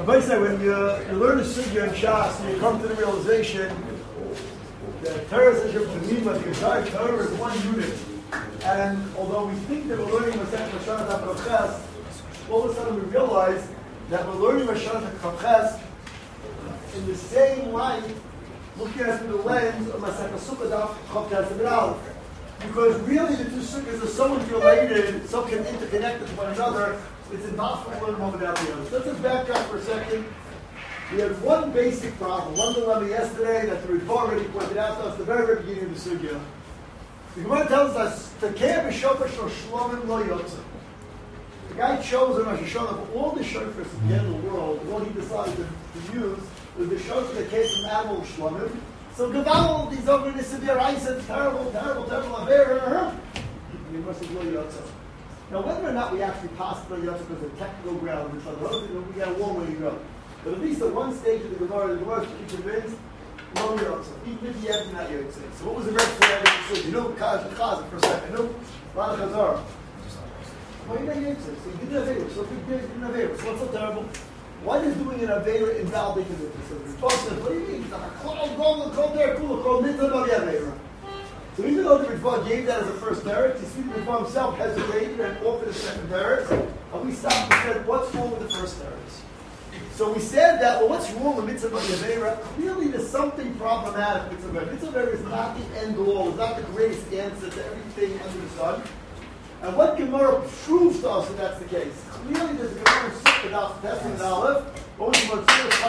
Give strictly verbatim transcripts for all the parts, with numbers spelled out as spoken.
Rabbi said, when you, you learn a sugya in Shas, and you come to the realization that Torah says you're Pnima, the entire Torah is one unit. And although we think that we're learning Masechet Hashanah HaKavches, all of a sudden we realize that we're learning Hashanah HaKavches in the same light, looking at it through the lens of Masechet Sukkah HaKavches and Aleph. Because really the two sukkahs are so interrelated, so can interconnect with one another, it's impossible to learn one without the other. So let's just back up for a second. We had one basic problem, one dilemma yesterday that the Ritva already pointed out to us at the very, very beginning of the sugya. The Gemara tells us, "Takeh b'shofar shel shlomim lo yotze." The guy chose in Rosh Hashanah of all the shofars in the end of the world, the one he decided to, to use was the shofar that came from animal shlomim. So Gaval, these over in the severe ice, it's terrible, terrible, terrible, aver. You must have lo yotze. Now, whether or not we actually pass lo yotze because of technical ground, which on the other thing, we got a long way to go. But at least at one stage of the Gemara, the Gemara is to be convinced, lo yotze. Even if you have not yotze. So what was the red flag? So you know, Chaz Chaz for a second. You know, Rana Chazar. Why you not yotze? So you didn't have Aveira. So big deal, you didn't have Aveira. So what's so terrible? Why does doing an Aveira invalidate the mitzvah? So the Ritva says, what do you mean? It's like a cloud, go, go there, cool, called mitzvah, no Aveira. So even though the Ritva gave that as a first merit, you see the Ritva himself hesitated and offered a second merit, and we stopped and said, what's wrong with the first merit? So we said that, well, what's wrong with mitzvah Aveira? Clearly there's something problematic with mitzvah Aveira. Mitzvah Aveira is not the end all, it's not the greatest answer to everything under the sun. And what Gemara proves to us that that's the case? Clearly there's a Gemara sit without testing an olive. What was the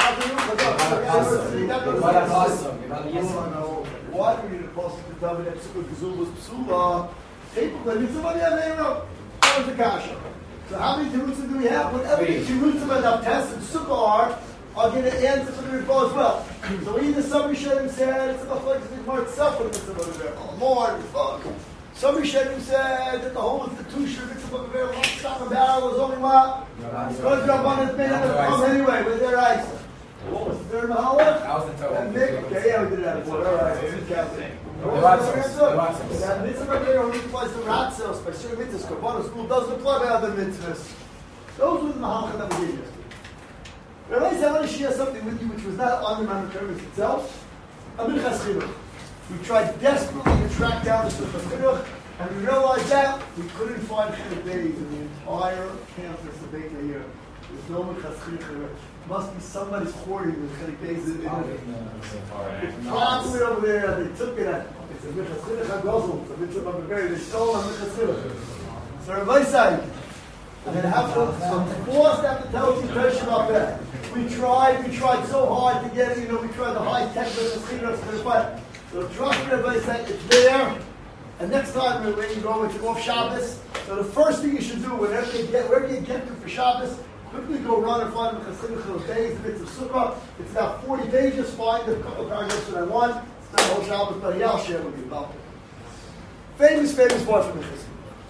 Why do we need a post to tell me that Sukkot Gazul was Psula? People that mitzvah Aveira, that was the kasha. So how many terutzim do we have? Whatever the terutzim and Avtes and Sukkah are, are going to answer for the Ritva as well. So either somebody Rishonim said it's about like the Gemara itself with the mitzvah Aveira, or more Ritva. Some Rishonim said that the whole institution of mitzvah Aveira, long time barrel was only what? It's going to jump on its main and come anyway with their eyes. What was the third Mahala? That was the total. Okay, yeah, we did that before. All right, let's count it. That mitzvah Aveira only applies to Ratzos by certain mitzvahs. Kabbalah school doesn't apply by other mitzvahs. Those were the Mahalcha that we did yesterday. But I want to share something with you which was not on the Mount Kermis itself. Aminchas Chinuch. We tried desperately to track down the Sukkah Chinuch, and we realized that we couldn't find Chinuch days in the entire campus of Beit Yair. There's no Aminchas Chinuch. Must be somebody's hoarding the Chinuch days in it. It's probably over there. They took it at. It's a Minchas Chinuch HaGozl. It's a mitzvah of Aveira. They stole a Minchas Chinuch. So Rabbi said, and then have to, I'm forced to have to tell you question about that. We tried, we tried so hard to get it, you know, we tried the high tech Minchas Chinuch, but so trust me, everybody said it's there. And next time when you go into off Shabbos, so the first thing you should do, whenever you get, wherever you get to for Shabbos, quickly go run and find the Chassidic those days, the mitzvah Sukkah. It's about forty pages. Find the couple of paragraphs that I want. It's not the whole Shabbos, but yeah, I'll share with you about it. Famous, famous part from the Chassidic.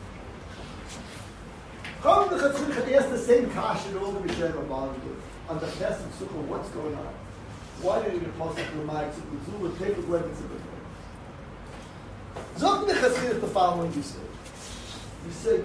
Come to the Chassidic, they asked the same kasha to all the Mishnah Rabbanim do. On the test of Sukkah, what's going on? Why did you pass it to the mic? Zul would take the weapon to the Zok the Chassidic the following you say. You say,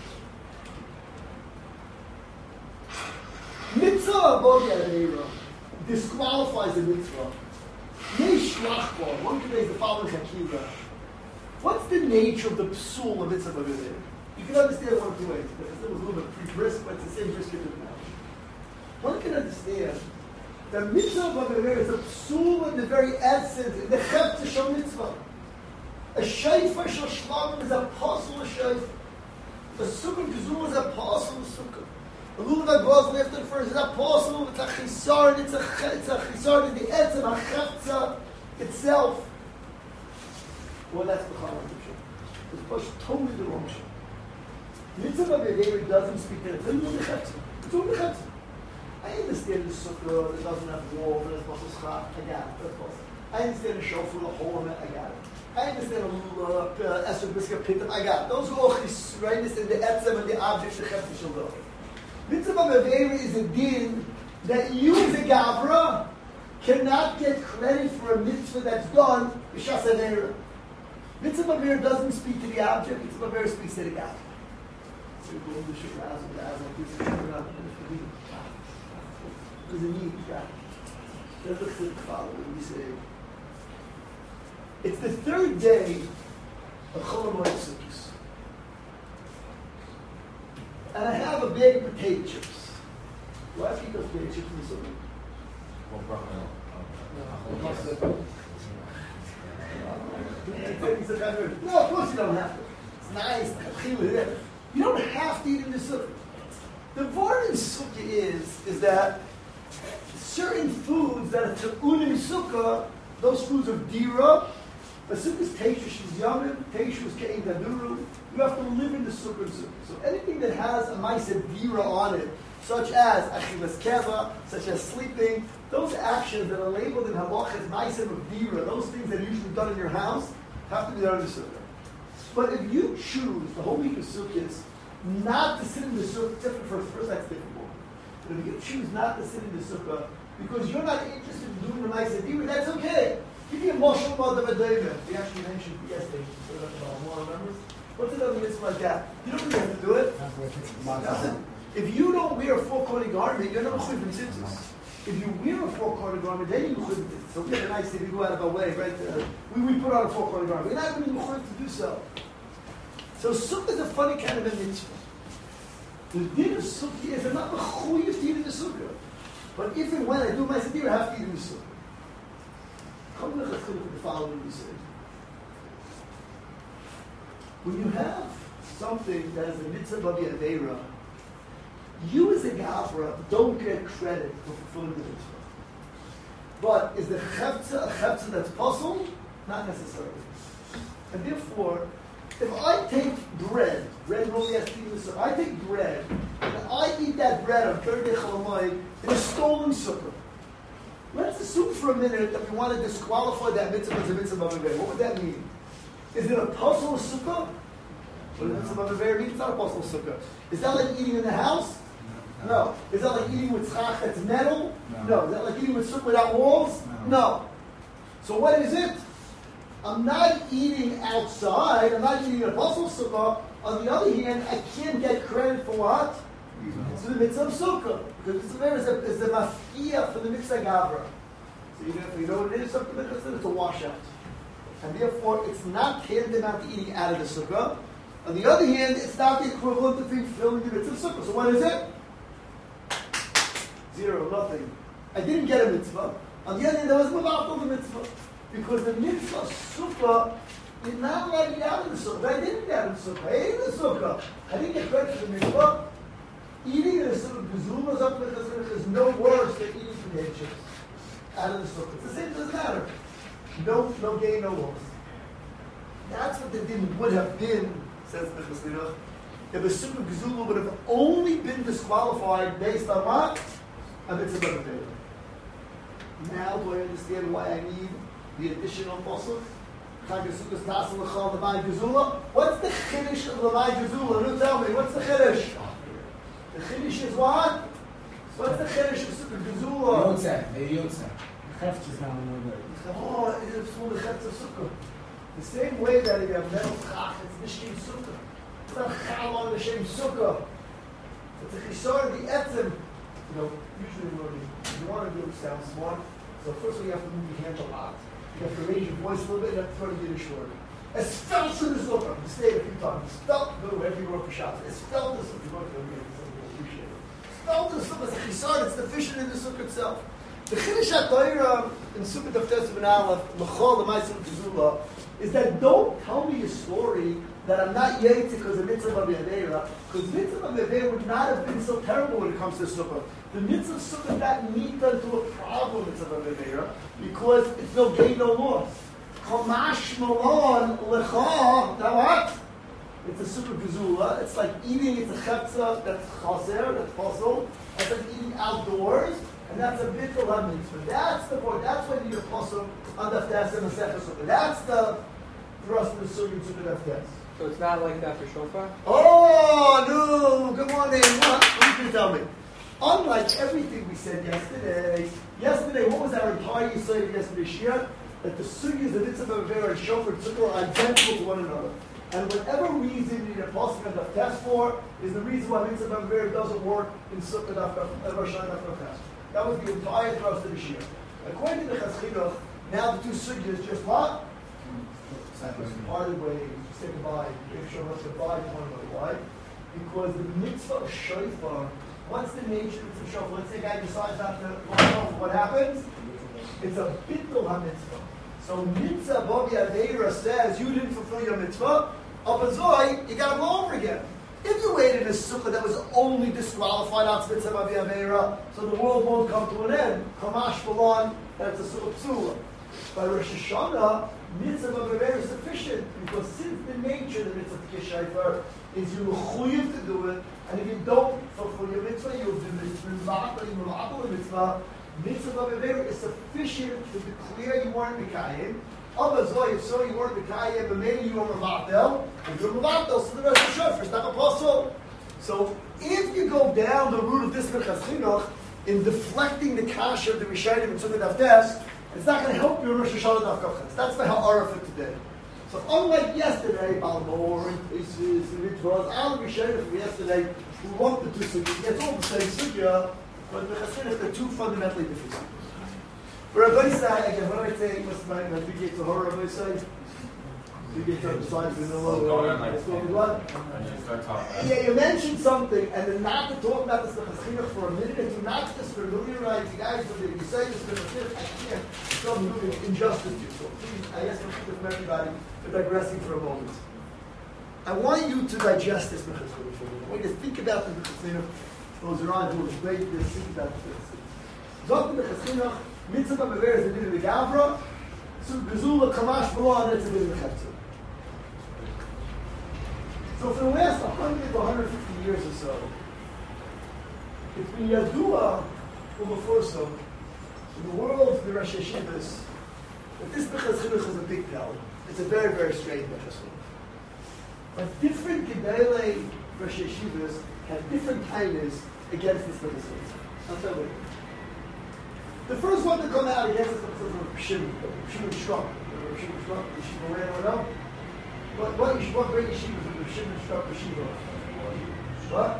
Mitzvah Avodah Aveira disqualifies a mitzvah. Yesh Lachbar, one can raise the following Hakiva. What's the nature of the psul of mitzvah Aveira? You can understand one of two ways. Because it was a little bit pre-brisk, but it's the same brisket as now. One can understand that mitzvah of Aveira is a psul in the very essence, in the chefta shel mitzvah. A shayfa shel shlamim is a pasul of shayfa. A sukkah gazul is a pasul of sukkah. A lulav agos lifted first is a pasul. It's a chisar. It's a it's a chisar in the etzem a chefta itself. Well, that's the chalav shul. It's pushed totally the wrong shul. Mitzvah of Aveira doesn't speak to it. It's only the chefta. It's only the chefta. I understand the sukkah that doesn't have walls and it's possible schach. I got it. That's possible. I understand the shofar with a hole in it. I got it. I understand a little uh, Esther Brisker Pintam. I got it. Those are all chisrainis in the etzem and the objects of chefta shel do. Mitzvah of Aveira is a din that you as a gavra cannot get credit for a mitzvah that's done b'shas Aveira. Mitzvah of Aveira doesn't speak to the object. Mitzvah of Aveira speaks to the gavra. So you go to the shukras and the azal, There's a need. There's a chiluk following. We say it's the third day of Chol Hamoed Sukkos, and I have a bag of potato chips. Why do you eat those potato chips in the sukkah? No, of course you don't have to. It's nice. You don't have to eat in the sukkah. The word in sukkah is, is that certain foods that are te'un in sukkah, those foods are dira. A sukkah is teishush is yamim, teishush is ke'in daduru. You have to live in the sukkah and sukkah. So anything that has a ma'aseh dira on it, such as achilas keva, such as sleeping, those actions that are labeled in halach as ma'aseh of dira, those things that are usually done in your house, have to be done in the sukkah. But if you choose the whole week of sukkahs not to sit in the sukkah, except for first, first that's difficult. But if you choose not to sit in the sukkah because you're not interested in doing the ma'aseh dira, that's okay. Give me a moshel about the David. We actually mentioned yesterday, so that's about more remembers. What's another mitzvah like that? You don't really have to do it. Nothing. If you don't wear a four-corner garment, you're not mechuyev in tzitzis. If you wear a four-corner garment, then you mechuyev in tzitzis. So we have a nice thing, we go out of our way, right? Uh, we, we put on a four-corner garment. We're not really mechuyev to do so. So sukkah is a funny kind of a mitzvah. The din of sukkah is I'm not mechuyev to eat in the sukkah. But if and when I do my sedira, I have to eat in the sukkah. Come to the following we say. When you have something that is a mitzvah b'avi aveira, you as a gavra don't get credit for fulfilling the mitzvah. But is the cheptza a cheptza that's possible? Not necessarily. And therefore, if I take bread, bread only has to eat in the sukkah, I take bread, and I eat that bread on third day Chol Hamoed in a stolen sukkah. Let's assume for a minute that we want to disqualify that mitzvah as a mitzvah b'aveira. What would that mean? Is it a puzzle sukkah? What does mitzvah b'aveira mean? It's not a puzzle sukkah. Is that like eating in the house? No. no. Is that like eating with tzchach that's metal? No. no. Is that like eating with sukkah without walls? No. no. So what is it? I'm not eating outside. I'm not eating in a puzzle sukkah. On the other hand, I can't get credit for what? It's for the mitzvah of sukkah. Because the mitzvah is a, is a mafkia for the mitzvah gavra. So you know, you know what it is? Something like this, it's a washout. And therefore, it's not tantamount to eating out of the sukkah. On the other hand, it's not the equivalent of fulfilling the mitzvah of sukkah. So what is it? Zero, nothing. I didn't get a mitzvah. On the other hand, there was no the mitzvah. Because the mitzvah of sukkah is not allowed to eat out of the sukkah. I didn't get in the sukkah. I ate in the sukkah. I didn't get credit for the mitzvah. Eating in the sukkah, gezulas up the chazirach is no worse than eating potato chips out of the sukkah. It's the same, it doesn't matter. No, no gain, no loss. That's what the din would have been, says the chazirach, if a sukkah gezula would have only been disqualified based on what? A mitzvah b'aveira. Now do I understand why I need the additional pasuk? What's the chiddush of the Lamai Gezula? Who tell me? What's the chiddush? The chiddush is what? What's the chiddush of Sukkah Gezula? Yotzeh, the Yotzeh. The Chefts is not another. Oh, it's for the Chefts of Sukkah. The same way that if you have metal chach, it's Nishkim Sukkah. It's not chal on the same Sukkah. It's a chisar of the etzim. You know, usually when you want to do it sound smart, so first you have to move your hands a lot. You have to raise your voice a little bit, and you have to throw the Yiddish word. Es felt to the Sukkah. You say it a few times. Es felt, go to wherever you work for shots. Es felt to the Sukkah. You work for appreciate it. Felt to the Sukkah is a chisar, it's deficient in the Sukkah itself. The Chiddush HaTorah in Sukkah Daftes Ben Aleph, L'chol L'maisel Gezula, is that don't tell me a story that I'm not yaitz because of mitzvah b'aveira, because mitzvah b'aveira would not have been so terrible when it comes to sukkah. The mitzvah of sukkah got nita into a problem with mitzvah b'aveira because it's no gain, no loss. Chamash malon lecha, now what? It's a sukkah gezula. It's like eating. It's a chetza that's chaser, that's puzzle. It's like eating outdoors. And that's a bittul ha-mitzvah. That's the point. That's when you need a pasuk on the Daftes and the Sefer Sukkah. That's the thrust of the Sukkah and Sukkah Daftes. So it's not like that for shofar? Oh, no. Good morning. What? What can you tell me? Unlike everything we said yesterday, yesterday, what was our entire Yisrael yesterday, Shia? That the Sukkahs, the mitzvah b'aveira and shofar and Sukkah are identical to one another. And whatever reason you need a pasuk and Daftes for is the reason why mitzvah b'aveira doesn't work in Sukkah Daftes. That was the entire thrust of the Shia. According to the Chaschiduch, now the two sugyas just what? Parted ways, say goodbye, make sure what's goodbye to one another. Why? Because the mitzvah of shofar, what's the nature of the shofar? Let's say a guy decides not to blow shofar, what happens? It's a bittul ha-mitzvah. So mitzvah Bobby Aveira says you didn't fulfill your mitzvah, Abazoi, you got to blow over again. If you waited in a sukkah that was only disqualified out mitzvah Bobby Aveira, so the world won't come to an end. Kamash Balon, that's a sukkah psula. By Rosh Hashanah, mitzvah Bobby Aveira is sufficient because since the nature of the mitzvah Kishayfer is you chuyev to do it, and if you don't fulfill your mitzvah, you'll do mitzvah, the mitzvah. Mitzvah Bobby Aveira is sufficient to declare you weren't Mikayim. Abazoi, if so, you weren't Mikayim, but maybe you were Mavatel. If you're Mavatel, so the rest of the shofar is not apostle. So if you go down the route of this Chaschiduch in deflecting the kasha of the Rishayim and Sukkot Avdes, it's not going to help you in Rosh Hashanah Daf Kavches. That's the ha'ara for today. So unlike yesterday, Balmor and Isis and Mitzvahs, all the Rishayim from yesterday, who want the two sugyas, it's all the same sugya, but the Chaschiduch, they're two fundamentally different sugyas. Rabbi say, again, when I say, what's my name, we get to her, Rabbi say, we get to the sides of the lower, what? Yeah, you mentioned something, and then not to talk about this Chaschiduch for a minute, and to not just familiarize you guys with it. You say this for the I can't, so I'm doing injustice to you. So please, I ask for everybody for digressing for a moment. I want you to digest this Chaschiduch for a minute. I want you to think about the Chaschiduch. Those around who are great to think about this. Zok the Chaschiduch, mitzvah Bavera is a bit of the Gavra, so Gezula Kamash Balon, that's a bit of the Chetzer. So for the last one hundred to one hundred fifty years or so, it's been Yadua Umaforso in the world of the Rosh Yeshivas that this Bechaz Chinuch is a big tell. It's a very, very strange Bechaz Chinuch. But different Gedele Rosh Yeshivas have different kindness against this Bechaz Chinuch. I'll tell you. The first one to come out against this Bechaz Chinuch was Shimon. Shimon Shrak. Shimon Shrak, the Shimon ran or no? What, what, what great yeshiva is the Shimon Shrak yeshiva? What?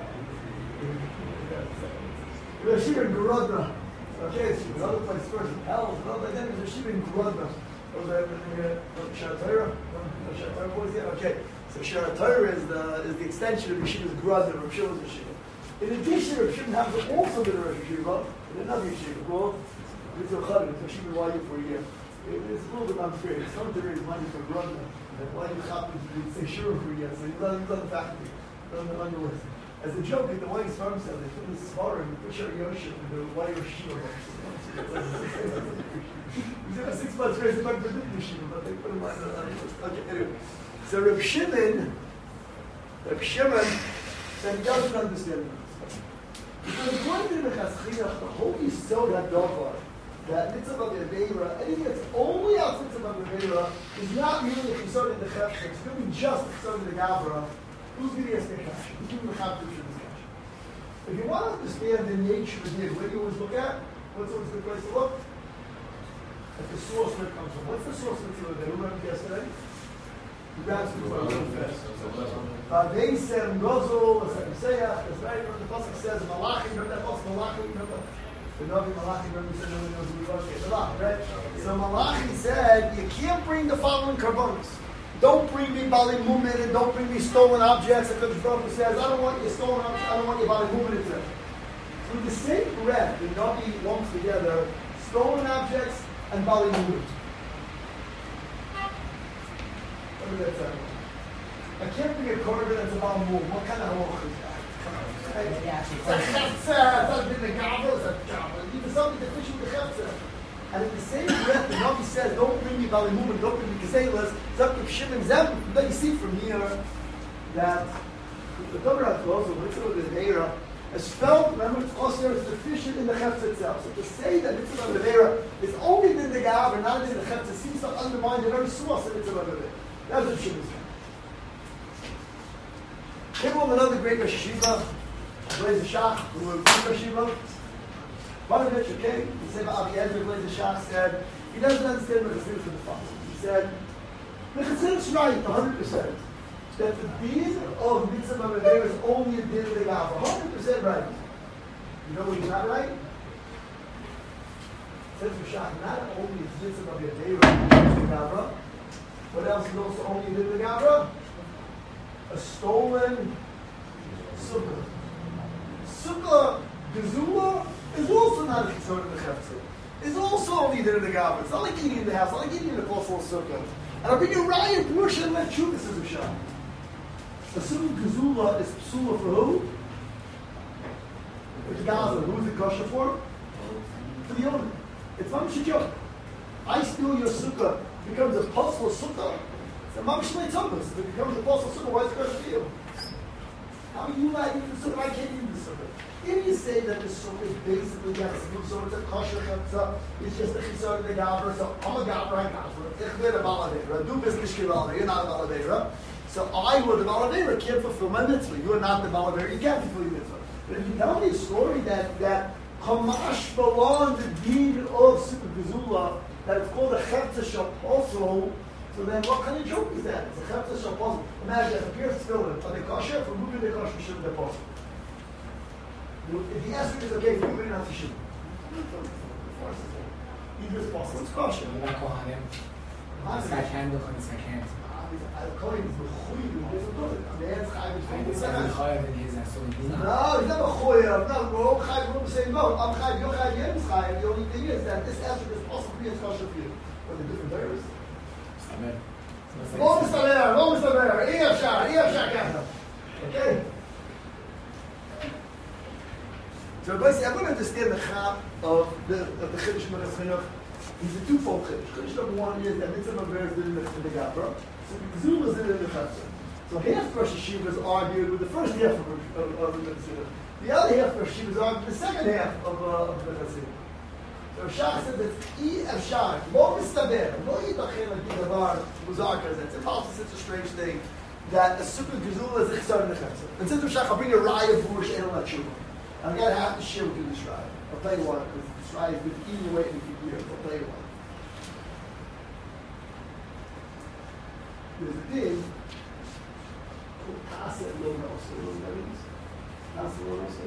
The yeshiva in Grodno. Okay, it's another place first in Hell. Another then there's a yeshiva in Grodno. Oh, the Shara Torah? Shara Torah boys, yeah, okay. So Shara Torah is the is the extension of Yeshiva's Grodno, Rav Shimon's yeshiva. In addition, Rav Shimon happens to also been a Rosh Yeshiva in another yeshiva called Yitzhak Chadim. It's Yeshiva Y U for a year. It's a little bit unfair. It's not to raise money for Grodno. And why you happen to say sure for you? So he's on, he's on the faculty, on the, on the list. As a joke, at the White Farm Sale, they put this smaller and put Shari Yosha in the White Yeshiva box. He's in a six months raise about the Yeshiva, but they put him on the list. Okay, anyway. So Reb Shimon, Reb Shimon said he doesn't understand this. Because according to the Chaschiduch, the whole Yisod HaDovar, that mitzvah of Aveira, anything that's only out mitzvah of Aveira is not really a chisod in the chefshek. It's really just a chisod in the Gavra. Who's going to ask the cash? Who's going to have to this cash? If you want to understand the nature of the where do you always look at? What's always a good place to look? At the source where it comes from. What's the source of mitzvah of Aveira? Remember yesterday? You grab some mitzvah real fast. They said Gozul, Seisayach, that's right. Remember the pasuk says Malachi. Remember that pasuk Malachi? Remember? The Navi Malachi, remember, said nobody knows who we are. Okay, Malachi, right? So Malachi said, you can't bring the following karbonos. Don't bring me Bali Mumin and don't bring me stolen objects. And the Baruch says, I don't want your stolen objects, I don't want your Bali Mumin. So with the same breath, the Navi lumps together stolen objects and Bali Mumin. What does that sound like? I can't bring a korban that's a Bali Mumin. What kind of halach is that? It's a chetzer, it's not been the gavra, it's a gavra. Even something to fish with the chetzer. And in the same breath, the Navi says, don't bring me balimum, don't bring me kazelas, Zak Shimon Zem. But you see from here that the Torah also, mitzvah of the Aveira, has felt, remember, it's also sufficient in the chetzer itself. So to say that mitzvah of the Aveira is only in the gavra, not in the chetzer, seems to undermine the very source of mitzvah of the Aveira. That's what Shimon said. Came along another great Rosh Yeshiva, Blazer Shach, who were Rosh Yeshiva. One of which, okay, the Seba Avi Ezra Blazer Shach said, he doesn't understand what the Chassidus of the Father. He said, the Chassidus right, one hundred percent. That the din of mitzvah of Aveira is only a din of the Gavra. one hundred percent right. You know what he's not right? says Rishach, not only is Yitzhak of Yadeira, the Gavra, what else is also only in the Gavra? A stolen sukkah. Sukkah Gezula is also not a concern in the Chefetzer. It's also only there in the Gavra. It's not like eating in the house, it's not like eating in the possible sukkah. And I'll bring you Raya, Bursha, and let you, this is Rishach. The sukkah Gezula is psula for who? It's Gaza. Who's it kosher for? For the owner. It's mamish joke. I steal your sukkah, becomes a possible sukkah. It's a mamish leitzomus. If it becomes a possible sukkah, why is it kosher for you? How are you not eating the sukkah? I can't eat the sukkah. If you say that the sukkah is basically got so it's a kosher chutzah, it's just a chisar in the gavra, so I'm a gavra, I gavra. Ich bin a baladera. Du bist nicht gevalder. You're not a baladera. So I, who are the baladera, can't fulfill my mitzvah. You are not the baladera. You can't fulfill your mitzvah. But if you tell me a story that that Hamash belonged the deed of Sukkah Gezula, that it's called a Chefta Shal Posel, so then what kind of joke is that? It's a Chefta Shal Posel. Imagine, if a pair of tefillin, are they kosher? For moving they kosher, shouldn't they posel? If the answer is okay, for moving not to shoot. Either is possible, it's kosher. What about Kohanim? This guy can look on this guy can't. Al-Kohen is b'chuy, there's a good. The man's chayv is I think fifty it's percent. like higher than his, so he's not. No, he's not a choyer. No, we're all chayv. We're all saying no. I'm chayv. You're chayv. You're chayv. The only thing is that this answer is possibly as kosher for you, but the different areas. Amen. Lo mistaber. Lo mistaber. Iyaf shar. Iyaf shar kafta. Okay. So basically, I'm going to understand the chap of the of the chiddush Meres Chinuch. He's a twofold chiddush. Chiddush number one is that mitzvah of is in the in the gavra. So the Gezula is in the chesed. So half Rosh Hashivas argued with the first half of, of, of the Chassidus. The other half of Rosh Hashivas argued with the second half of, uh, of the Chassidus. So Shach said that I Efshar, Lo Mistaber, Lo Yitachem Adi Davar Muzar Kazet. It's impossible, it's such a strange thing that a Sukkah Gezula is a Chesed in the Chesed. And since Shach, I'll bring a Raya of Bush and I'll Tshuva. And I gotta have to share with you this Raya. I'll tell you what, because this Raya has been eating away at me for years. I'll tell you what. There's a thing called Kasa and Lo Nosei. You know what that means? Kasa and Lo Nosei.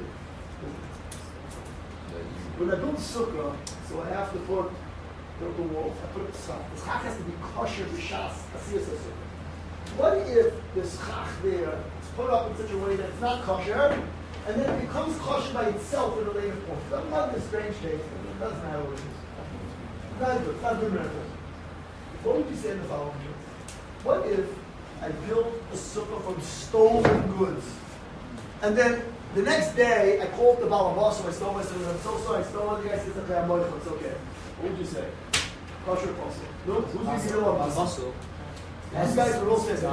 When I build a sukkah, so I have to put build the walls, I put a schach. The schach has to be kosher b'shas asiyas sukkah. What if the schach there is put up in such a way that it's not kosher, and then it becomes kosher by itself at a later point? That's not a strange case. It doesn't matter what it is. It's not good. It's not good miracle. What would you say in the following case? What if I built a sukkah from stolen goods, and then the next day I called the balabas, I stole my sukkah, I'm so sorry, I stole it, the guy says, okay, I'm going to it's okay. What would you say? Kosher possible. Look, who's the hero of this? These guys are all saying,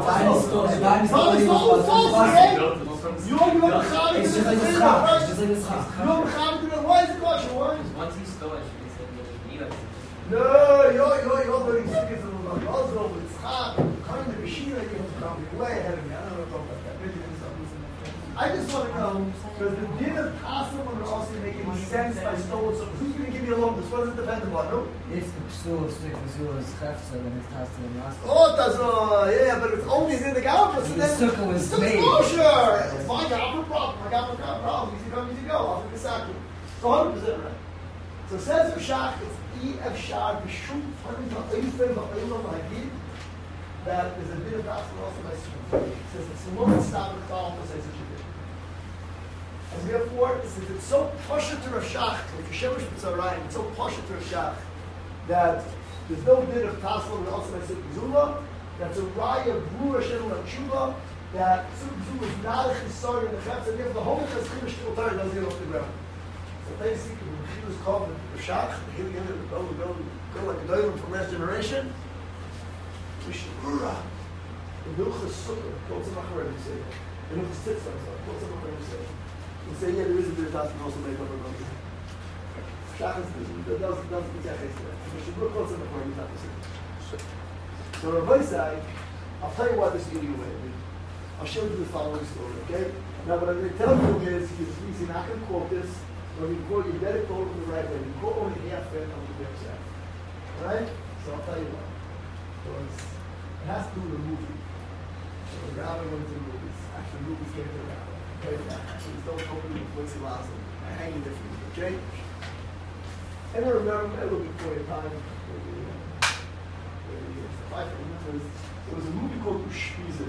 you are you are Mechavik It's to just like the the Chiddush, schach. right? It's just like the schach. You are Mechavik to the, why is it kosher? Why? Once he stole it, he said he was No, you're, you're, you're learning secrets of the Muslim, it's hot, coming to Bashir, you have to come way ahead of me. I don't know about that. Maybe there's something. I just want to know, does the din of Passover and also make any sense by stolen something? Who's going to give me a loan? This wasn't dependable, no? If the psul of Sukkah Gezula is chefza, then it's has to be last. Oh, it does, uh, yeah, but it's only in the Gavra, so The then sukkah was it's made. kosher. It's my Gavra problem, my Gavra problem. Easy come, easy go. I'll take the sacking. It's one hundred percent right. So says Rishach, it's I Efshar b'shum farim ha'oifim ha'olam ha'gid, that there's a bit of gospel also by Sukkah. It says it's a moment stop with Chal to say such a thing. And therefore, it says it's so pasha to Rishach, like Yeshevish B'tzarayim, it's so pasha to Rishach, that there's no bit of gospel with also by Sukkah Gezula, that's a raya brura shem l'tshuva, that Sukkah Gezula is not a chisar in the chetz, and therefore the whole chetz chiddush t'otar doesn't get off the ground. So basically, when he was called the Shach, he was going to go, go, go like a diamond from last generation. Mishmura. The Milchus Sukkah, called some Achar, you say. The Milchus Tzitz, I'm sorry, called some Achar, you say. You say, yeah, there is a bit of Tasman also made up of them. Shach is, that doesn't, doesn't be that case there. Mishmura called some Achar, you not to say. So Rabbi say, I'll tell you why this is getting away. I'll show you the following story, okay? Now, what I'm going to tell you is, please, you're not going to quote this. When you quote, you better quote it the right way. You quote only half it on the website. Alright? So I'll tell you what. Because it has to do with the movie. So the rabbi went to the movies. Actually, the movies came to the rabbi. Okay? Actually, don't open the Quincy Lazo. I hang you differently. Okay? And I remember, a little before your time, maybe, uh, maybe it's five minutes, there was a movie called Ushpizin.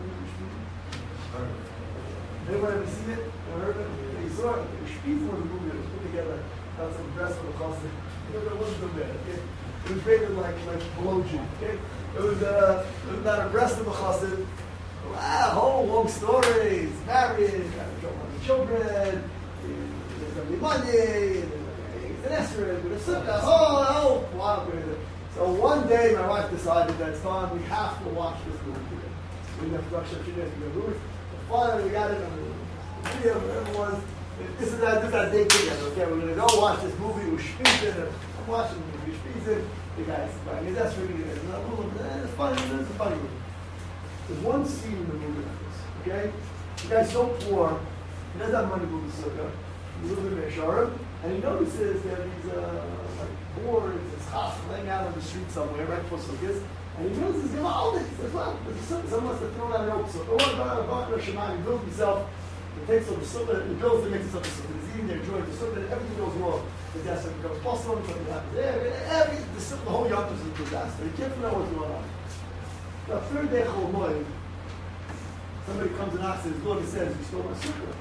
Anyone ever seen it? Ever heard of it? You saw it? Ushpizin was a movie that was put together, had some dress on the costume. You know, it wasn't so bad, okay? It was rated like, like below G, okay? It was, uh, it was not a breast of a chassid. Wow, whole long stories, married, got children, there's going to be money, there's an esrog, there's a sukkah, oh, oh, wow. So one day my wife decided that it's time, we have to watch this movie today. We didn't have to watch it, she didn't have to go. Finally, we got it on the video, whatever it was. This is our, this is our date together, okay? We're going to go watch this movie with Shpizin, and I'm watching the movie Shpizin. The guy's buying his esrog, it's funny, it's a funny movie. There's one scene in the movie like this, okay? The guy's so poor, he doesn't have money to move the sukkah. He lives in Meisharim, and he notices that he's uh, like bored, it's hot, laying out on the street somewhere, right before sukkahs, and he notices, he's all this. He says, well, there's a sukkah, someone wants to throw down an oak sukkah. Oh, God, God, God, Shemai, he builds himself, he takes over the sukkah, he builds and makes himself a sukkah. He's eating there, enjoying the sukkah, and everything goes wrong. The desk becomes possible, something happens there, every, the, sukkah, the whole yom is a disaster. He can't know what's going on. The third day, Chol somebody comes and knocks at his door and says, you stole my sukkah.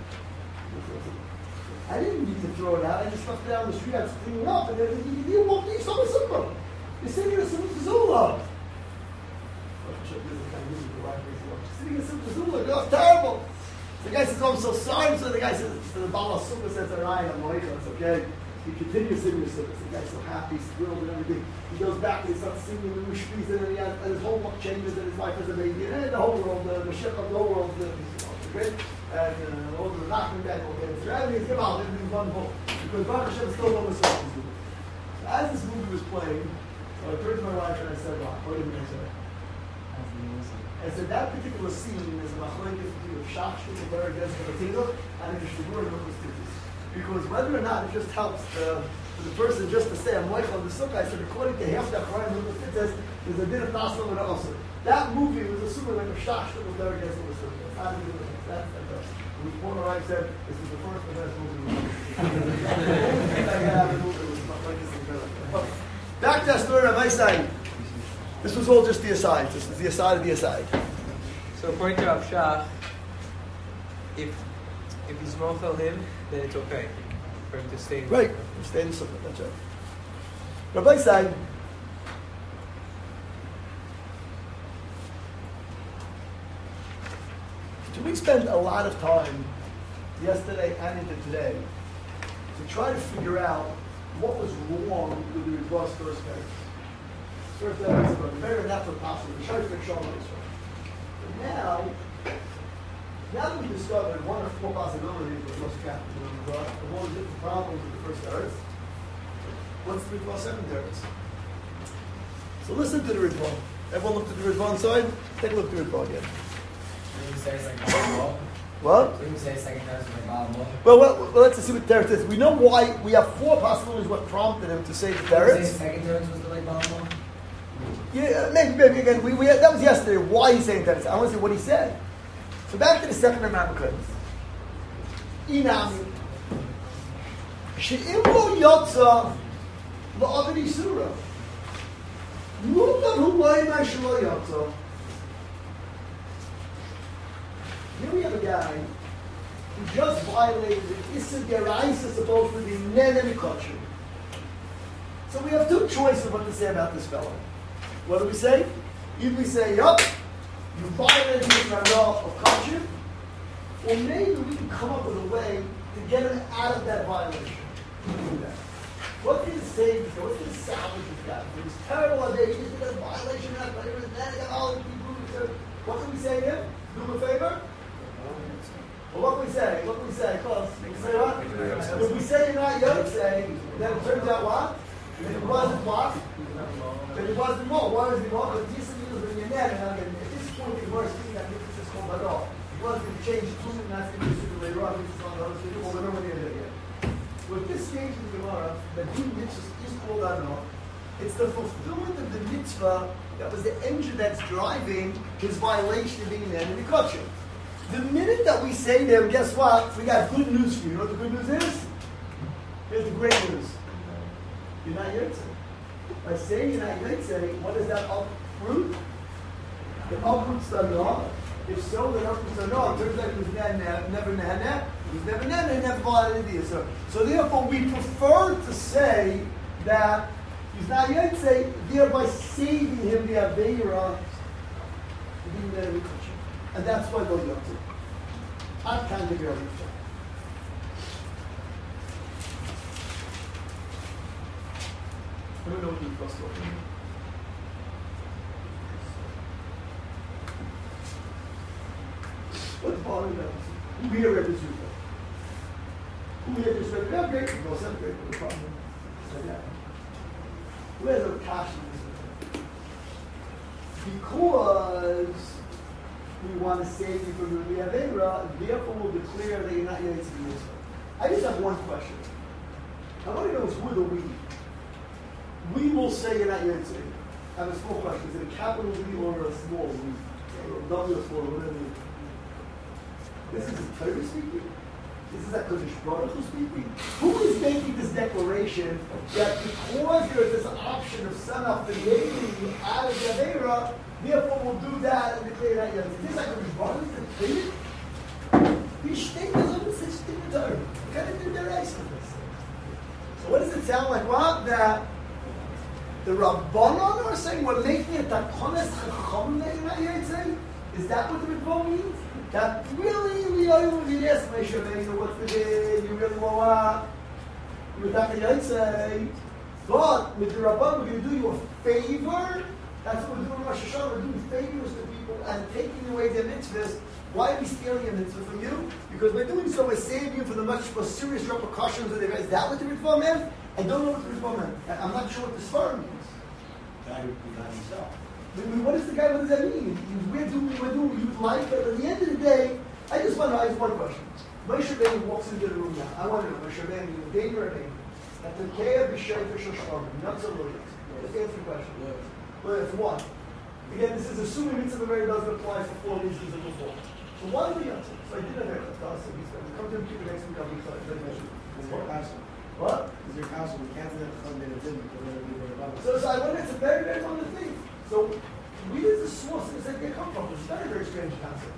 I didn't need to throw it out. I just left it out on the street. I was cleaning up. And then you, you, walked in, you stole my sukkah. You're sitting in a sukkah zula. Sitting in a sukkah zula. Oh, it's terrible. The guy says, oh, I'm so sorry. So the guy says, to the Baal HaSukkah says, all right, I'm like, it's okay. He continues singing the sukkah. So the guy's so happy, he's thrilled and everything. He goes back and he starts singing the Ushpizin, and he has, and his whole book changes, and his wife has a baby, and the whole world, the Mashiach of the whole world, the great, and uh, all the Nachman guy, all the everything's come out, everything's wonderful. Because Baruch Hashem still knows what he's doing. So as this movie was playing, so I turned to my wife and I said, wow, what did we say? I said, that particular scene is machlokes between Shach, Shmuel, against the Latino, and the Shmuel and the because whether or not it just helps the, the person just to say, I'm like on the sukkah, I said, according to half the Quran, it says, there's a din of Taslim and also. That movie was assuming like a Shach that was there against the sukkah. How do you do it? That's like that. When Paul Arai said, this is the first and best movie. Okay. Back to that story of Isai. This was all just the aside. This is the aside of the aside. So according to Rav Shach, if if he's mochel him, then it's okay for him to stay in the Right, sukkah. stay in the sukkah, that's right. Rabbi said, so we spent a lot of time yesterday and into today to try to figure out what was wrong with the Ritva's first parents. First parents were very natural possible. The church make shalom Israel. But now, now that we discovered one of four possibilities with most captains in the Ritva, of all the different problems with the first parents, what's the Ritva second parents? So listen to the Ritva. Everyone looked at the Ritva inside? Take a look at the Ritva again. Did you say it's like Baal? What? Did you say second term is like Baal? Well, well, well, let's see what teretz is. We know why we have four possibilities. What prompted him to say the Did you say teretz? second term was like Baal? Yeah, maybe, maybe again. We, we that was yesterday. Why he's saying teretz? I want to see what he said. So back to the second Rambam. Inami she'im lo yotza la'aved isura. Mutar hu lo'imay shelo yotza. Here we have a guy who just violated the Issa Geraisa supposed to be Nene Mikotcher. So we have two choices of what to say about this fellow. What do we say? Either we say, yup, you violated the Mitzvah of culture, or maybe we can come up with a way to get him out of that violation. We can do that. What can save this guy? What's going to salvage this guy? It was terrible idea. He just did a violation of that, but it was that, he got all these people. What can we say to him? Do him a favor? Well, what can we say? What can we say? Close. We say what? If we say you're not Yotzei, then it turns out what? That it wasn't what? That it wasn't more. Why was it more? Because this is when you're net, and at this point, the worst thing that makes this called Badal. He wasn't going to change two, and that's going to be later on. This is on the other side. We'll remember the end again. With this stage in the Gemara, the Din Mitzvah is called Adonai. It's the fulfillment of the mitzvah that was the engine that's driving his violation of being an enemy culture. The minute that we say to him, guess what? We got good news for you. You know what the good news is? Here's the great news. you're not Yotzei. By saying you're not Yotzei, what does that uproot? The uproots the no. If so, then uproots the no. It turns out it was never never never It was never never never violated the so. So therefore, we prefer to say that he's not Yotzei, thereby saving him the Aveira, and that's why they'll Yotzei. I can't give you a reason. I don't know what you're supposed to do. What's the following that? Who here read this Zuka? Who here just read it? Yeah, great. No, seven great. No problem. Like that. Who has a cash in this Zuka? Because we want to save you from the Avera, therefore we'll declare that you're not yet to be Yisrael. I just have one question. I want to know is who the we. We will say you're not yet to be. I have a small question. Is it a capital V or a small V? Or a W or small, whatever it is. This is Torah speaking? This is HaKadosh Baruch Hu speaking? Who is making this declaration that because there is this option of son affiliating you out of the Avera, therefore we'll do that and declare that yet? Is this HaKadosh Baruch Hu declared? We state there's no such thing in Torah. We got to do the rights with this. So what does it sound like? What? That the Rabbanon are saying we're making it Takones Chacham Le'ina. Is that what the Ritva means? That really, we are really yes, Moshe Rabbeinu, what's the day? You really want you would have to say, but with the Rabban, we're going to do you a favor. That's what we're doing in Rosh Hashanah. We're doing favors to people and taking away their mitzvahs. Why are we stealing a mitzvah from you? Because by doing so, we're saving you from the much more serious repercussions of the Is that what the Ritva meant? I don't know what the Ritva meant. I'm not sure what the Svar means. Guy who got himself. What is the guy? What does that mean? We're doing, we're doing, you like, but at the end of the day, I just want to ask one question. Moshe Rabbeinu walks into the room now. I want to know, Moshe Rabbeinu, David Rabbeinu, at the Kea B'Shei V'Shashlam, not so little. Just answer the question. Well, it's one. Again, this is assuming mitzvah very doesn't apply for four reasons and before. So one of the answers. So I did have a so we come to him keep the next week. I'll be sorry. What? Is your counsel? We can't do that because they didn't. So, so I wonder, it's a very, very wonderful thing. So, where does the source of this idea come from? It's a very, very strange concept.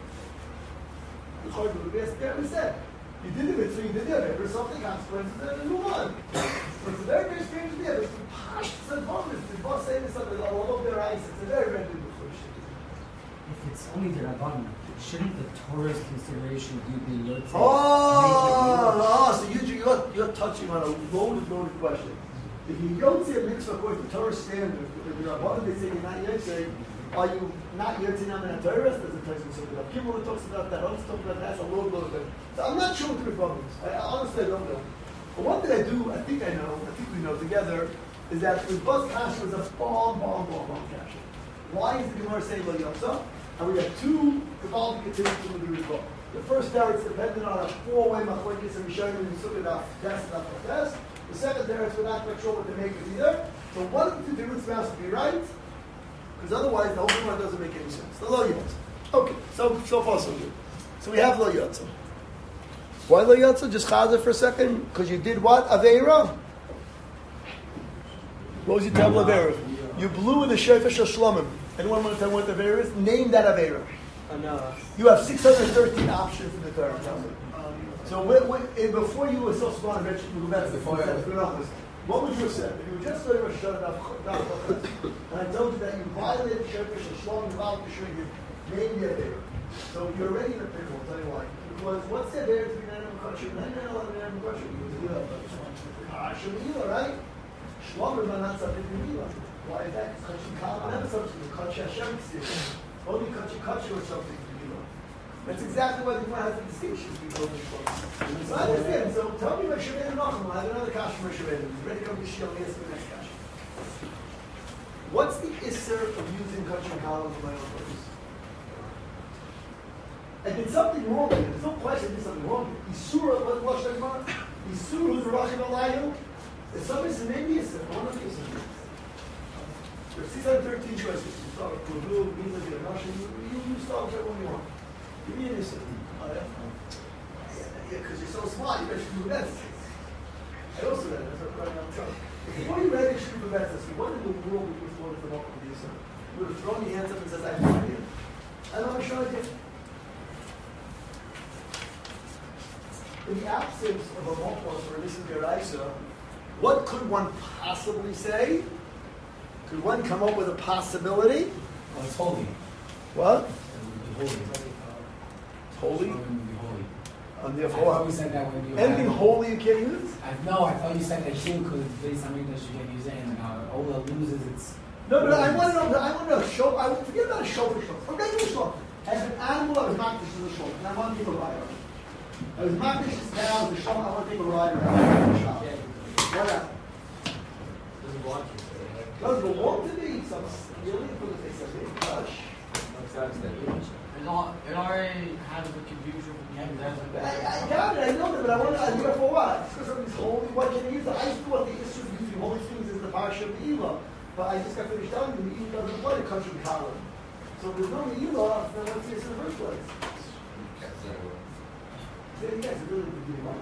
There we said, you did the mitzvah, you did the other, there's something consequences, and then move on. So it's a very, very strange idea. There's some posh advantage. The boss saying this something all over their eyes. It's a very, very beautiful shit. If it's only the Rabban, shouldn't the Torah's consideration do the Yotzei? Oh, oh, so you, you're, you're touching on a loaded, loaded question. If you don't say a mitzvah according to Torah standard, if you're Rabban, they say you're not Yotzei, are you not Yotzei on the Torah? There's a text in Sukkot. People who talks about that, others talk about that, that's a load, load of it. So I'm not sure what the Ritva is. I, honestly, I don't know. But one thing I do, I think I know, I think we know together, is that the Ritva's kasha was a bomb, bomb, bomb, bomb kasha. Why is the Gemara saying Lo Yotzei? And we have two Kabbalah continues with the Ritva. The first there it's dependent on a four-way machlokes and Rishonim and Sukkot of test, not for test. The second there is we're not quite sure what to make it either. So one of the two roots has to be right, because otherwise the whole Gemara doesn't make any sense. The Lo Yotzei. Okay, so so far so good. So we have Lo Yotzei. Why Lo Yotzei? Just chazer for a second, because you did what? Aveira. What was your table of Aveira? You blew in the Shofar Shel Shlomim. Anyone want to tell me what the Aveira is? Name that Aveira. Anah. You have six hundred thirteen options in the Torah. So when, when, before you were so smart, eventually you went to the what would you have said? If you were just learning Rosh Hashanah, and I told you that you violated Shofar Shel Shlomim, you violated the Shofar, you named the Aveira. So you're already in a pickle, I'll tell you why. Because what's the Aveira to be nine of country? Nine of eleven country. Ah, Shemila, right? Shlomim are not subject to Mila. Why is that? Because you can't have something to cut Hashem. Only cut you cut you or something to Mila. That's exactly why the Gemara has the distinction between both these. So I understand. So tell me about Shabbat and Nachum. I have another kasha from Shabbat. He's ready to come to Shiel and answer the next kasha. What's the isser of using kachim kalam for my own purpose? I did something wrong with it. There's no question I did something wrong with it. Isura, what was that Gemara? Isura who's Rachim Alayu? If somebody's an Indian, one of these. There's six hundred thirteen choices. You start with Kudu, English, and Russian. You, you start whichever one you want. Give me an instant. Oh, yeah? Yeah, because you're so smart, you bet you do the best. I also did it. That's what I'm trying to tell you. Before you read Shri Bebetzes, what in the world would you have thought of the Mokum Yisra? You would have thrown your hands up and said, I have no idea. I don't have a sure idea. In the absence of a Mokum or a Nisim Deraisa, what could one possibly say? Could one come up with a possibility? Oh, it's holy. What? It would be holy. It's holy? It would be holy. And I therefore, thought you said that when you anything had, holy you can't use? I, no, I thought you said that Shin could, based on English, you can use it, and uh, Ola loses its. No, no, I want to know. I want to know. Show. I would forget about a show for show. A regular show. As an animal, I was not this is a show, and I want to take a ride on it. I was not this is now the show. I want to take a ride around the shop. What happened? Doesn't belong to you. Doesn't belong to me. Some stealing from the face of it. Gosh. It al- it already has the confusion from the end. I, I got it. I know that, but I want to. I do it for what? Because somebody's holy. What can you use? I thought the issue of using holy things is the parsha of the Elah. But I just got finished telling you the Elah doesn't apply to country column. So if there's no Elah, then what's the issue in the first place? Then yes, it really would be wrong.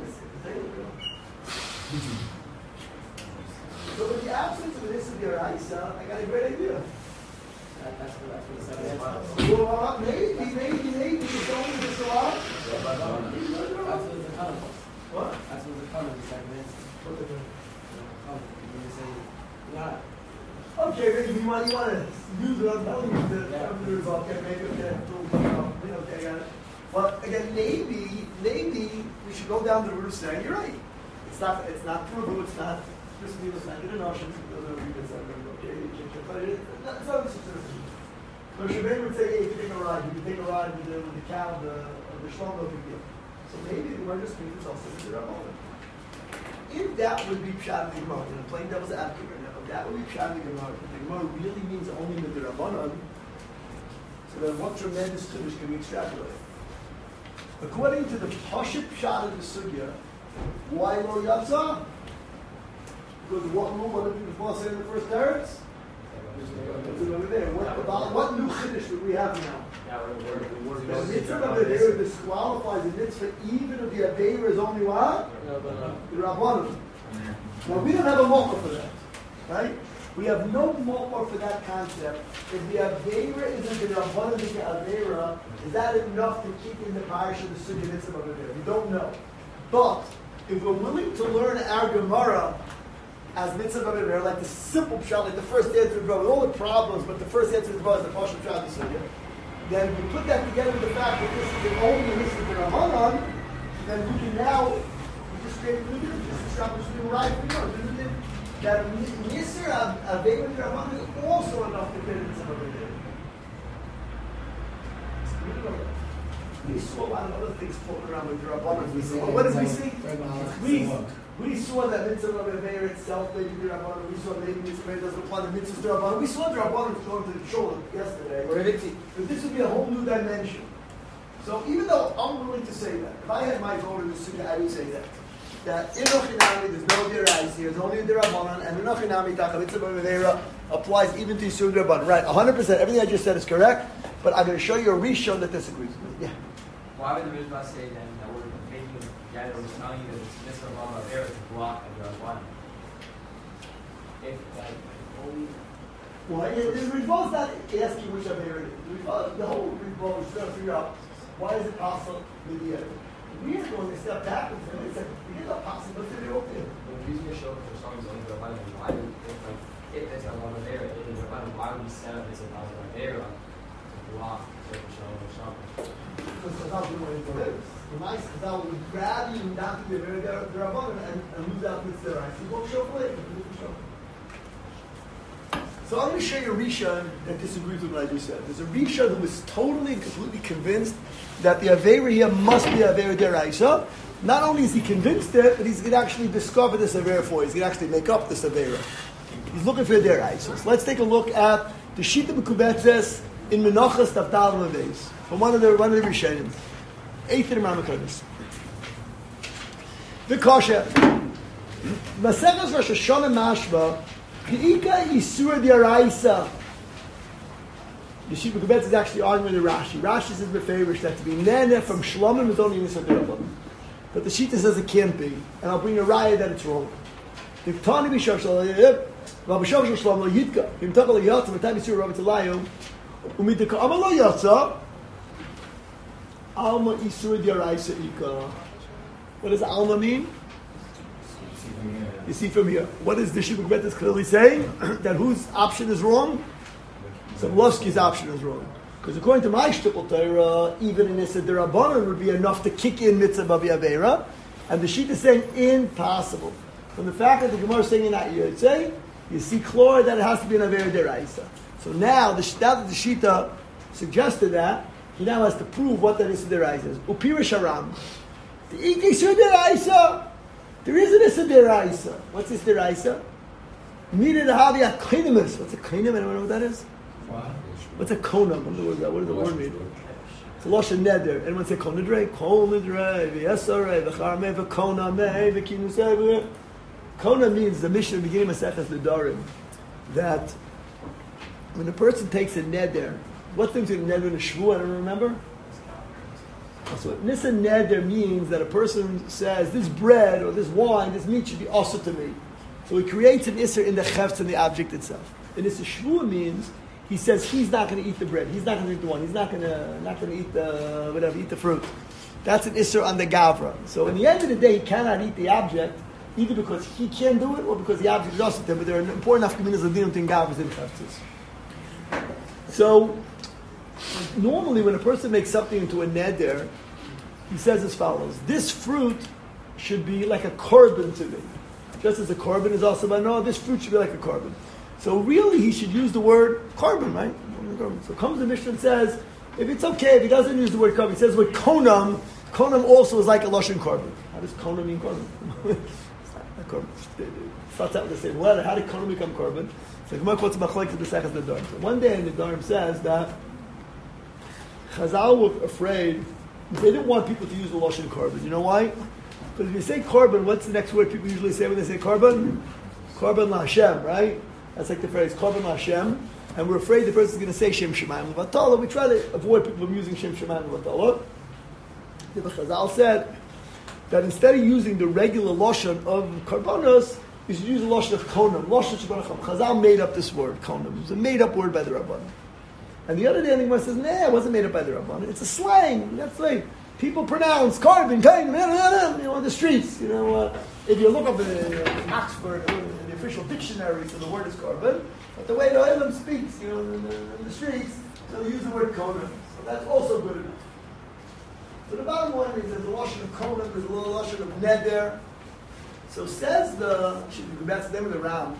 So in the absence of an issue of your Isa, I got a great idea. That, that's what that's what it said. Well, uh, maybe, maybe, maybe it's only the Salah. That's what the color was. What? That's what the color was like. Man. What the hell? Oh, you say, yeah. Okay, maybe you want, you want to use it. I'm telling you that I'm going to okay, maybe okay, okay, I got it. But again, maybe, maybe we should go down the route of saying you're right. It's not, it's not true. It's not just me. It's not good enough. Okay, it's not a situation. So Shabbat would say, hey, if you take a ride, you can take a ride with the, with the cow, the the shlom, no big deal. So maybe the word just means it's also the Ramon. If that would be Pshat the Gemara, in a plain devil's advocate right now, if that would be Pshat the Gemara, if the Gemara really means only the Rabbanon, so then what tremendous chiddush can we extrapolate? According to the Pashut Pshat of the Sugya, why lo yatsa? Because what rule, what did the Gemara say in the first teretz? Over there. What, about, what new chiddush do we have now? The mitzvah of the Aveira disqualifies the mitzvah even if the Aveira is only what? The Rabbanon. Now we don't have a mocha for that, right? We have no mocha for that concept. If the Aveira isn't the Rabbanon, the Aveira, is that enough to keep in the parish of the Sugya mitzvah over there? We don't know. But if we're willing to learn our Gemara as mitzvah of Aveira, like the simple pshat, like the first answer to the with all the problems, but the first answer to the is the Pashut Pshat of the Sugya. Then if we put that together with the fact that this is the only mitzvah for Ramadan, then we can now we just create a new difference. Just establish a new right for you. That Yisr of Aveira for Ramadan is also enough to create a mitzvah over there. We saw a lot of other things floating around with the Rabbanon. We saw, what did we see? We, we saw that mitzvah of Aveira itself, maybe the Rabbanon. We saw maybe mitzvah doesn't apply to mitzvah to Rabbanon. We saw the Rabbanon going to the shul yesterday. But this would be a whole new dimension. So even though I'm willing to say that, if I had my vote in the Sunnah, I would say that. That in Ochinami, there's no Dirais here, there's only a Dirabbanon, and in Ochinami, Mitzvah of Aveira applies even to Yisur Dirabbanon. Right, one hundred percent, everything I just said is correct, but I'm going to show you a Rishon that disagrees with me. Yeah. Why would the Rizbah say then that we're making the guy that was telling you that it's mitzvah of Aveira to block a Rabbanon? If like only Well, it, the Rizbah is not asking which Aveira it is. The Rizbah- The whole Rizbah is trying to figure out why is it possible with the other. We are going to step back and say, it's like, it is not possible to do it. when using a show for someone's only Rabbanon, why would if like if it's a Aveira, if it's a Rabbanon, why would we set up it's a Aveira to block certain show or something? Because Chazal didn't want to live. The nice Chazal would grab you not to be a very Dirabbanon and, and lose out with the rights. You won't show for later. So I'm going to show you a Rishon that disagrees with what I just said. There's a Rishon who is totally and completely convinced that the Aveira here must be Aveira Deraisa. Not only is he convinced it, but he's going to actually discover this Aveira for you. He's going to actually make up this Aveira. He's looking for a Deraisa. So let's take a look at the Shita B'Kubetzes in Menachas Taftal Maveis from one of the one of the Rishonim. Eighth in Ramakonis. The Kasha. Maseches Rosh Hashanah Mashma. K'ika Yisur D'Araisa. The Shita B'Kubetzes is actually arguing with Rashi. Rashi says beferish that to be nene from Shlomim is only Yisur D'Araisa. But the Shita says it can't be, and I'll bring a raya that it's wrong. The Tani Bishar Shlomo, Rabbi Shlomo Shlomo Yitka. Him Takal Yatsa, Matai Bishur Rabbi Talayu, Umidika Amalo Yatsa, Alma Isur Diyaraisa Ika. What does Alma mean? You see from here. What is the Shibuk Bet is clearly saying? That whose option is wrong? Zablovsky's option is wrong. Because according to my Shtickle Torah, even in Issa Derabanan would be enough to kick in Mitzvah Babi Aveira. And the Sheet is saying impossible. From the fact that the Gemara is saying in that Yotzei, you see clear that it has to be an Aveira Deraisa. So now, the, now that the Shita suggested that, he now has to prove what that Issa Deraisa is. Upirish Haram. The Issa Deraisa. There is an Issa Deraisa. What's Issa Deraisa? Needed to have a koinimus. What's a koinim? Anyone know what that is? What's a konam? What does the, what does the word mean? It's a lashon neder. Anyone say kol nidrei? Kol nidrei, v'yesarei, v'charmei, v'konamei, v'kinusei. Kona means the mission of the beginning of Maseches Nedarim, that when a person takes a neder, what things in neder and a shvu? I don't remember. So nisa neder means that a person says this bread or this wine, this meat should be also to me. So he creates an isser in the chefts and the object itself. And this shvu means he says he's not going to eat the bread, he's not going to eat the wine, he's not going to not going to eat the whatever, eat the fruit. That's an isser on the gavra. So in the end of the day, he cannot eat the object either because he can't do it or because the object is also to him. But there are important enough communities of dinut in gavras and chefts. So normally, when a person makes something into a neder, he says as follows: this fruit should be like a korban to me. Just as a korban is also by no, this fruit should be like a korban. So really, he should use the word korban, right? So comes the Mishnah and says, if it's okay, if he doesn't use the word korban, he says with konam, konam also is like a lashon korban. How does konam mean korban? It's not a korban. It starts out with the same letter. How did konam become korban? So Gemara quotes Machlokes the Sechas Nedarim. So one day in the Nedarim says that Chazal were afraid, they didn't want people to use the lashon korban. You know why? Because if you say korban, what's the next word people usually say when they say korban? Korban LaHashem, right? That's like the phrase korban LaHashem. And we're afraid the person is going to say Shem Shemayim Levatala. We try to avoid people from using Shem Shemayim Levatala. The Chazal said that instead of using the regular lashon of korbanos, you should use the lashon of konam. Lashon Shabbat Chazal made up this word, konam. It was a made up word by the Rabban. And the other day, the Gemara says, nah, it wasn't made up by the Rabban. It's a slang. That's like people pronounce korban, kain, you know, on the streets. You know, uh, if you look up in, in Oxford, in the official dictionary, so the word is korban. But the way the Olam speaks, you know, in the, in the streets, they'll use the word konam. So that's also good enough. So the bottom line is there's a lashon of konam, there's a little lashon of neder. So says the, that's the name of the round.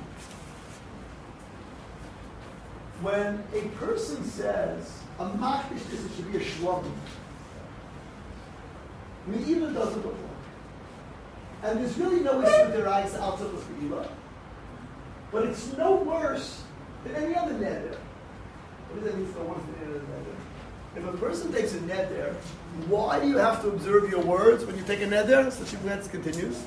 When a person says, a machdish this, it should be a shlomim. I mean, even doesn't apply. And there's really no issue with their eyes outside of the Gila. But it's no worse than any other neder. What does that mean? It's no worse than any other neder. If a person takes a neder, why do you have to observe your words when you take a neder? So Shimon continues.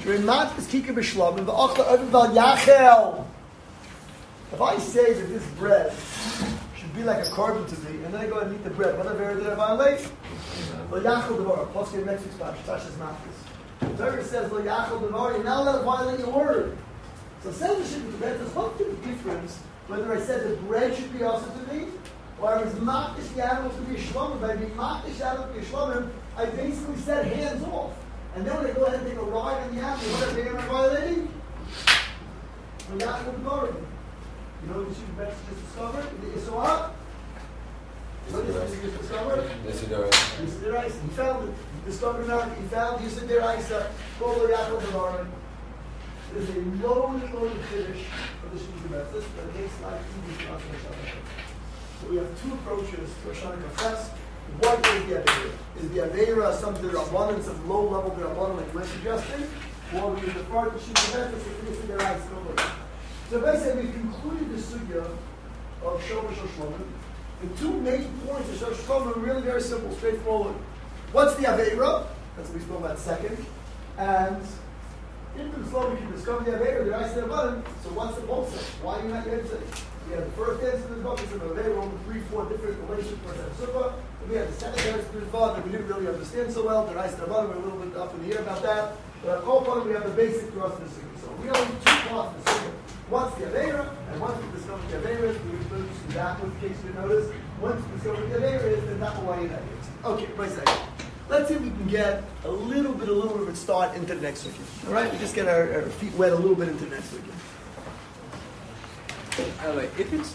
If I say that this bread should be like a korban to me, and then I go and eat the bread, what did I violate? Lo yachol devar. Plus, your next week's parsha, Tashas Makkos. The Torah says lo yachol devar. You're not allowed to violate your word. So says the shit with the bread. There's what the difference whether I said the bread should be also to me, or I was makdish the animal to be a shlomim. By being makdish the animal to be a shlomim, I basically said hands off. And then when I go ahead and take a ride on the animal, what am I violating? Lo yachol devar. You know what the Shibud Bet just discovered? The Isuah? What did he just discover? Yisud Deraisa. He found it. He discovered America. He found Yisud Deraisa. Called the Yaakov Devarim. There's a loaded, loaded Kiddush of the Shibud Bet. This makes life easy for us in Rosh Hashanah. So we have two approaches to Rosh Hashanah Kafes. What is the Aveira? Is the Aveira some D'Rabbanan, some low-level D'Rabbanan like we're suggesting? Or we defer to Shibud Bet to Yisud Deraisa? So basically, we concluded the sugya of Shomer Shlomo. The two main points of Shomer Shlomo are really very simple, straightforward. What's the Aveira? That's what we spoke about second. And in the Shlomo, we can discover the Aveira, the Reis Ne'avadim. So what's the both say? Why are you not answering? We have the first answer to the book, it's an Aveira, over three, four different relations for that Sukkah. Then we have the second answer to the book that we didn't really understand so well. The Reis Ne'avadim, we're a little bit up in the air about that. But at all point, we have the basic for us to see. So we only two Once the Aveira, and once we discover the Aveira, we refer to that with case we notice. Once we discover the Aveira, then that will why you Okay, wait a second. Let's see if we can get a little bit, a little bit of a start into the next weekend. All right, we just get our, our feet wet a little bit into the next weekend. I like if it's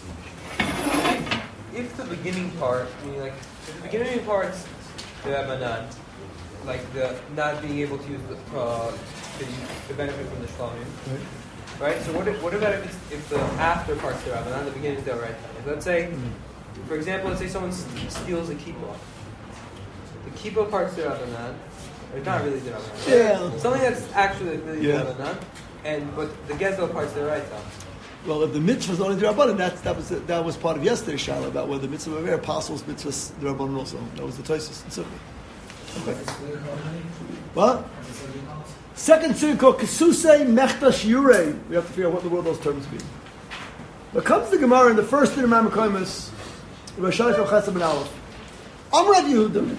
if the beginning part, I mean, like if the beginning part's the Abanan, like the not being able to use the uh, to, to benefit from the shlamim, right? So what if, what about if, it's, if the after part's the Abanan, the beginning is the right? Let's say, for example, let's say someone steals a kippah. The kippah part's the Abanan, or not really the Abanan. Yeah. Something that's actually really Yeah. the Abanan, and but the gezel part's the right. Well, if the mitzvah is only the Rabbanan, that that was that was part of yesterday's shaila about whether the mitzvah of apostles mitzvah the Rabbanan also. That was the Tosfos and Sukkah. Okay. What? Second thing called Kesusei Mechtash Yurei. We have to figure out what in the world those terms mean. But comes the Gemara in the first in the Mamakoimus, Rashai from Chesed Ben Aleph. Amrav Yehuda.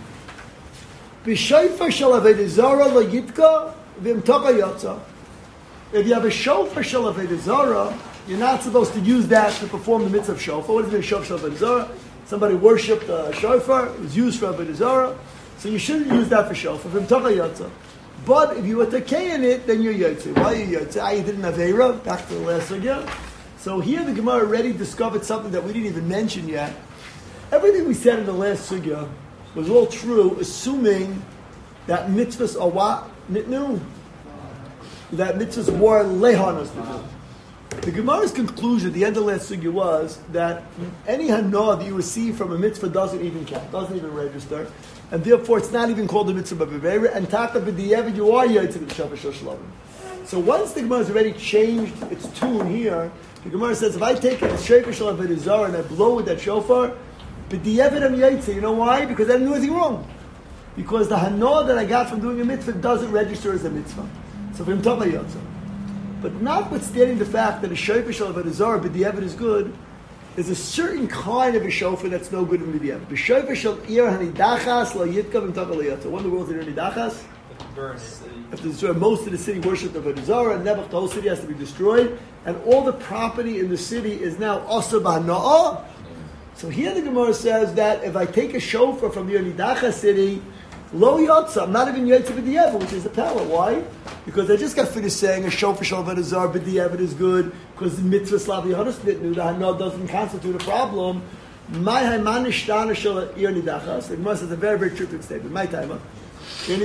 B'shayfa shel Avodah Zarah lo yitka v'imtaka yatsa. If you have a shofar shel Avodah Zarah, you're not supposed to use that to perform the mitzvah of shofar. What is the shofar shel Avodah Zarah? Somebody worshipped a shofar. It was used for Avodah Zarah. So you shouldn't use that for shofar. V'imtaka yatsa. But if you were to key in it, then you're yotze. Why are you yotze? Ah, you didn't have Aveira. Back to the last sugya. So here the Gemara already discovered something that we didn't even mention yet. Everything we said in the last sugya was all true, assuming that mitzvahs are what? Nitnu? That mitzvahs were lehanos to do. The Gemara's conclusion at the end of the last sugya was that any hana that you receive from a mitzvah doesn't even count, doesn't even register, and therefore it's not even called a mitzvah of Aveira, and taka b'di'evid you are yotze with shofar shel shlamim. So once the Gemara has already changed its tune here, the Gemara says, if I take a shofar shel Avodah Zarah and I blow with that shofar, b'di'evid I'm yotze. You know why? Because I didn't do anything wrong. Because the hana that I got from doing a mitzvah doesn't register as a mitzvah. So v'im tava yotze. But notwithstanding the fact that a shofar shel Avodah Zarah b'di'evid is good, there's a certain kind of a shofar that's no good in b'di'evid. The shofar shel ir hanidachas lo yitka v'im tava yotze. What in the world is ir hanidachas? Burn it. If the, most of the city worshipped the Avodah Zarah, and Nebuch, the whole city has to be destroyed, and all the property in the city is now asur b'hana'ah. So here the Gemara says that if I take a shofar from the Nidacha city, lo yotza, I'm not even yotza b'di'evid, which is the power. Why? Because I just got finished saying a shofar shel Avodah Zarah b'di'evid is good because the mitzvah slav yehadus nitnu, the hana doesn't constitute a problem. My haimanish shtana shel ir Nidacha. So the Gemara says a very very tripping statement. My timer. I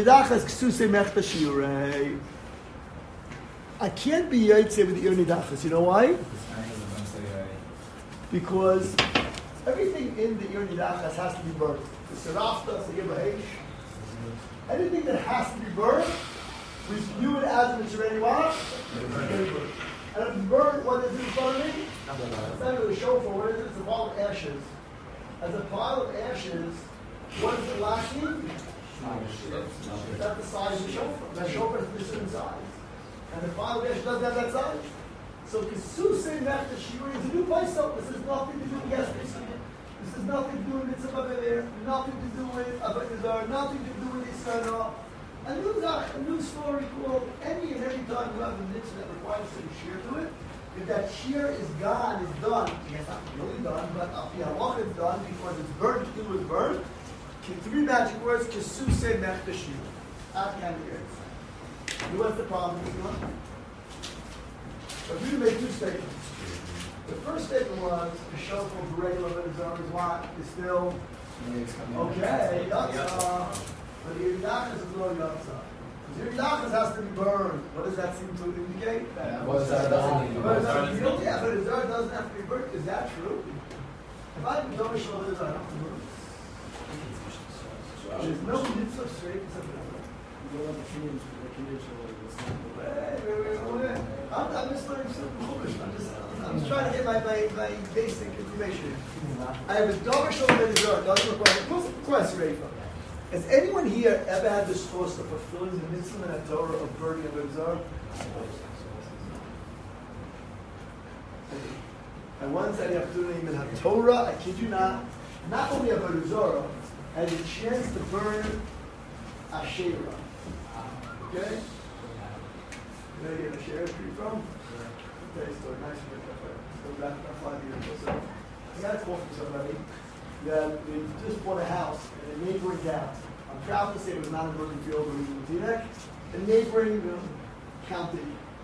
can't be yotze with the ir nidachas. You know why? Because everything in the ir nidachas has to be burnt. The serafta, the yibahesh, anything that has to be burnt, we view it as if it's already what? And if it's burnt, what is it in front of me? It's not really a shofar. What is it? It's a pile of ashes. As a pile of ashes, what is it lacking? That's the size of the shofar. That shofar is a certain size. And the pile of ashes doesn't have that size. So Kesusei Mechtash Yurei is a new place. So this has nothing to do with yesterday's sugya. This has nothing to do with mitzvah b'aver, nothing to do with avodah zarah, nothing to do with Yisrael. A new zach, a new story called any and every time you have a mitzvah that requires some shear to it. If that shear is gone, is done. It's not really done, but the halach is done because it's burnt. It was burnt. Three magic words: Kesusei Mechtash Yurei. That can be it. What's the problem with this one? But we made two statements. The first statement was the shofar for regular Avodah Zarah is what? Is still okay. Yatsa, but the Yidachas is no Yatsa. The Yidachas has to be burned. What does that seem to indicate? What's that done? Avodah Zarah doesn't have to be burnt. Is that true? If I have a Avodah Zarah, I don't have to burn. There's no mitzvah straight except for Wait, wait, wait, wait. I'm, I'm just learning something foolish. I'm just, I'm just trying to get my, my, my basic information. I have a Dover Shalom Avodah Zarah. Doesn't require. Of course, Reifa. Has anyone here ever had this thought of fulfilling the mitzvah and Torah of burning Avodah Zarah? And once I have to even have Torah, I kid you not, not only Avodah Zarah, I had a chance to burn Asherah. Okay? where they get a share tree from? Okay, so nice to get that way. So back about five years ago. So I got a call from somebody that they just bought a house in a neighboring town. I'm proud to say it was not in Bergenfield or even Teaneck, a neighboring you know, county.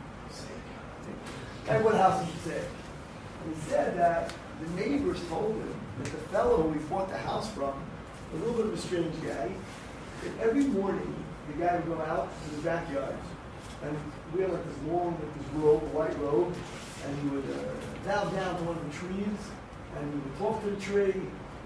And what house did you say? And he said that the neighbors told him that the fellow who he bought the house from, a little bit of a strange guy, that every morning the guy would go out to the backyard and wear like this long, like this robe, a white robe, and he would uh, bow down to one of the trees and he would talk to the tree.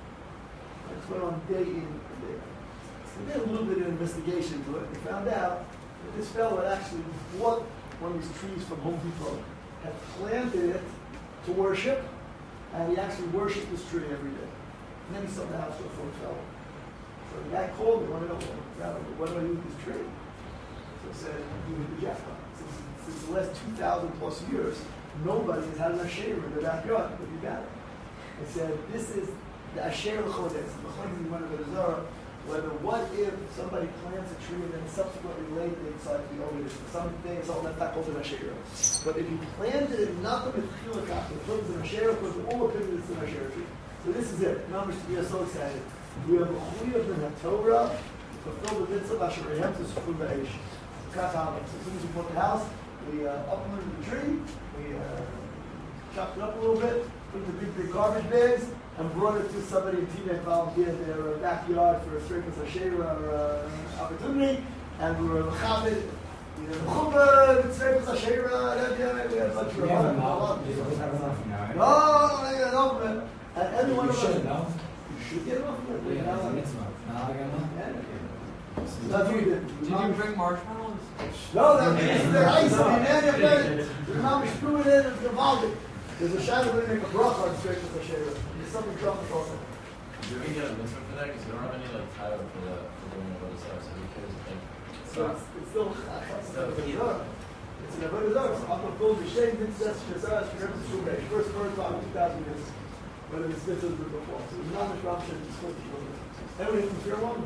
That's went on day in and day out. So they did a little bit of investigation to it. They found out that this fellow had actually bought one of these trees from Home Depot, had planted it to worship, and he actually worshipped this tree every day. And then he sold the house to a fourth fellow. So the guy called me, wanted to know, what do I do with this tree? So I said, you hit the jackpot. Since, since the last two thousand plus years, nobody has had an asher in their backyard, but you got it. I said, this is the asher l'chodes. The chodes is one of the zara. Whether what if somebody plants a tree and then subsequently later they decide to be over this, something is all that's not called an asher. But if he planted it, not the mechilakach, it becomes an asher, because all opinions it's an asher tree. So this is it. Numbers, we are so excited. We have a chuyav in the Torah to fulfill the mitzvah asher rehem to sufun ba'esh. So as soon as we bought the house, we uh, uprooted the tree, we uh, chopped it up a little bit, put the big, big garbage bags, and brought it to somebody in Teaneck volunteered their uh, backyard for a Strikas Hashem uh, opportunity, and we were Chabad, you know, Chubad, Strikas Hashem, we had a bunch of Yeah, fun. no, you don't have enough now. No, no, no, no, man. And every one You of us, should, no? you should get enough of it. Yeah, Now, it's a mitzvah. Now I got enough. yeah. So that's what we did. Did you bring marshmallows? No, that is the ice. I mean, man, you've done it. The mom is screwing in and revolving. There's a shadow we make a bracha on Strikas Hashem. There's something dropping also. Do we get a mitzvah for that? Because we don't have any like title for the for doing about stuff. So who cares? Like, So it's, it's still it's an avodah. It's an avodah. So I'm going to shame mitzvahs shazas for every shulay. First first time two thousand years. Whether it's mitzvahs or before. So it's not a corruption. It's going to be. Anybody from fear one?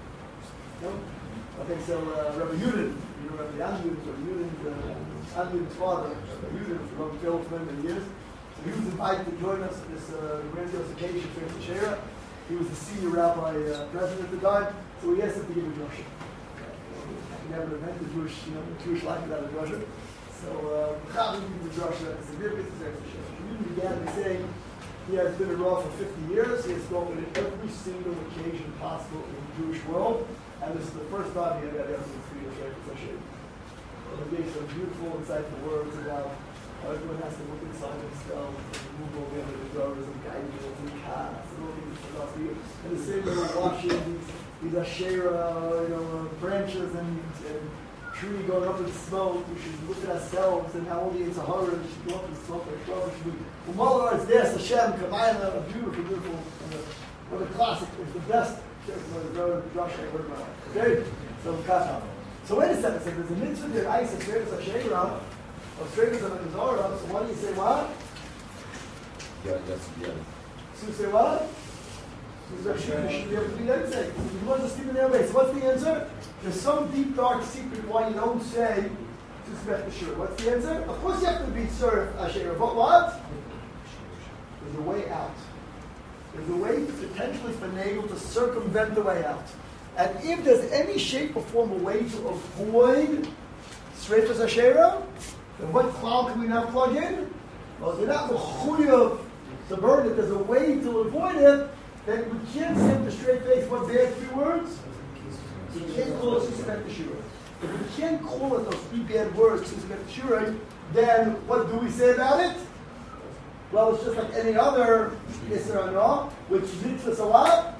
No. Okay, so uh, Rabbi Yudin, you know Rabbi Yudin, Rabbi Yudin's uh, Yudin's father, Rabbi Yudin from Rabbi Phil for many years. So he was invited to join us at this uh, grandiose occasion for the Shera. He was the senior rabbi uh, president at the time, so we asked him to give a drasha. He never invented Jewish, you know, Jewish life without a drasha. So uh, Chaim gave the drasha, the significance of the Shera. He began by saying he has been a rav for fifty years. He has spoken at every single occasion possible in the Jewish world, and this is the first time he had ever been three years right for Shera. He gave some beautiful, insightful words about how everyone has to look inside themselves and move over the doors and guidance and cast and all these things. And the same way we're watching these, these Asherah, you know, branches and, and tree going up in smoke. We should look at ourselves and how all the Yitzhahara should go up in smoke like Shabbat should be. Umallah is there, Hashem, Kamayla, a beautiful, beautiful, and the, what a classic, it's the best Josh I heard about. Okay? So, Kata. So wait a second, so there's a mitzvah that I said, Sregas Asherah, or Sregas and Azara, so why do you say what? yeah, that's yeah. So you say what? So you should be able to do that. Say, you want to sleep in their base. What's the answer? There's some deep, dark secret why you don't say to Srebet Ashur. What's the answer? Of course you have to be served Asherah, but what? There's a way out. There's a way potentially finagle to circumvent the way out. And if there's any shape or form, a way to avoid Sretas Asherah, then what cloud can we now plug in? Well, if you're not mechuyev to burn it, there's a way to avoid it, then we can't say with a straight face what bad three words. We can't call it Sretas Asherah. If we can't call it those three bad words, Sretas Asherah, then what do we say about it? Well, it's just like any other Isra no, which mitzvahs a what?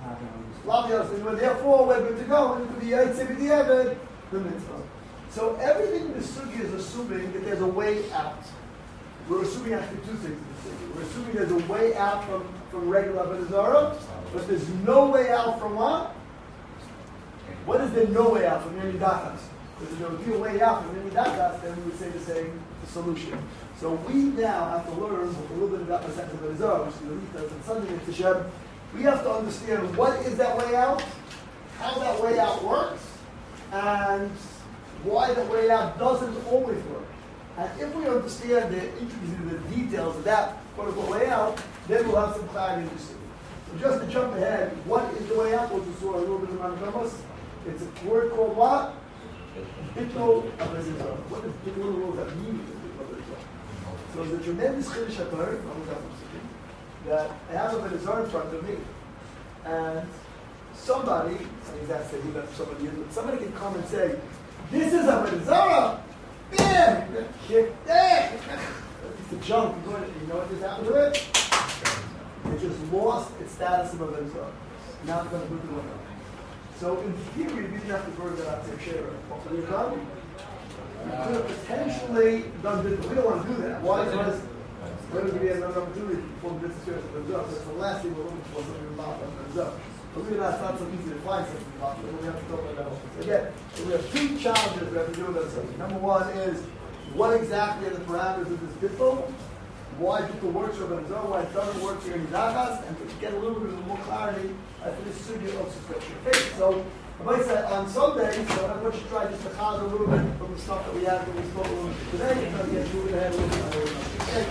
And therefore, we're good to go. We're going to be Yitzhak the mitzvah. So everything in the sugi is assuming that there's a way out. We're assuming actually two things in the sugi. We're assuming there's a way out from, from regular Avodah Zarah, but there's no way out from what? What is there no way out from Yoni Datas? If there would be a way out from Yoni Datas, then we would say the same solution. So we now have to learn a little bit about the sense of Avodah Zarah, which is the Ritas and Sunday and Tishem. We have to understand what is that way out, how that way out works, and why the way out doesn't always work. And if we understand the intricacies of the details of that quote unquote way out, then we'll have some clarity in the city. So just to jump ahead, what is the way out? What we saw a little bit of Managamas. It's a word called what? Bittul Abedizah. What does bittul, what does that mean? So there's a tremendous chiddush haTorah that I have a Abedizah in front of me, and somebody, I mean that's who that somebody is, but somebody can come and say, "This is a Abedizah." Bam! Kick that! It's a junk. You know what, you know what just happened to it? It just lost its status of a Abedizah. Now it's going to put it on. So in theory, we didn't have to burn that out to share. What could have done? We could have potentially done this, but we don't want to do that. Why? Because we're going to give you another opportunity to perform this experience of Abedizah. That's the last thing we're looking for, something about Abedizah. Believe it or not, it's not so easy to find something about it. We have to talk about that. Again, so we have two challenges we have to do with ourselves. Number one is, what exactly are the parameters of this bittul? Why bittul works for Abedizah, why it doesn't work here in Zachas, and to get a little bit more clarity as to this sugya of suspension. Okay, so I might say on Sunday, so I want you to try just to chaz a little bit from the stuff that we had when we spoke a little bit today, and then get moving ahead a little bit. Okay.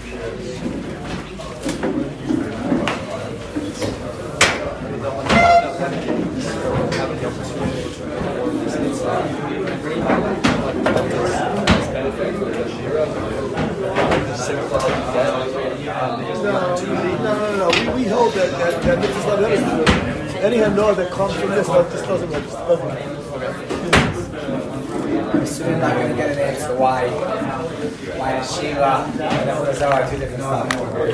No, no, no, no. We, we hold that that that this is not any hanor that comes from this like this doesn't like this doesn't. I'm still not going to get an answer why why Shiva and Abedizah are two different stuff.